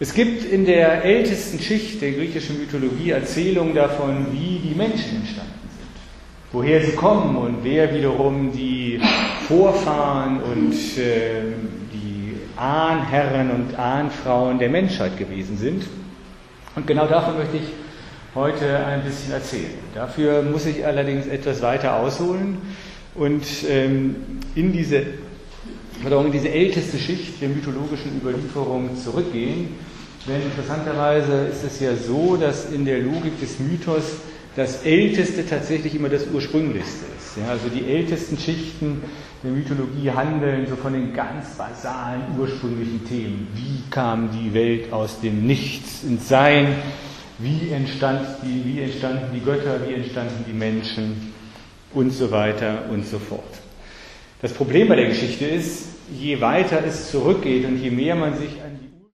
Es gibt in der ältesten Schicht der griechischen Mythologie Erzählungen davon, wie die Menschen entstanden sind, woher sie kommen und wer wiederum die Vorfahren und die Ahnherren und Ahnfrauen der Menschheit gewesen sind. Und genau davon möchte ich heute ein bisschen erzählen. Dafür muss ich allerdings etwas weiter ausholen und in diese älteste Schicht der mythologischen Überlieferung zurückgehen. Denn interessanterweise ist es ja so, dass in der Logik des Mythos das Älteste tatsächlich immer das Ursprünglichste ist. Ja, also die ältesten Schichten der Mythologie handeln so von den ganz basalen, ursprünglichen Themen. Wie kam die Welt aus dem Nichts ins Sein? Wie entstanden die Götter? Wie entstanden die Menschen? Und so weiter und so fort. Das Problem bei der Geschichte ist, je weiter es zurückgeht und je mehr man sich an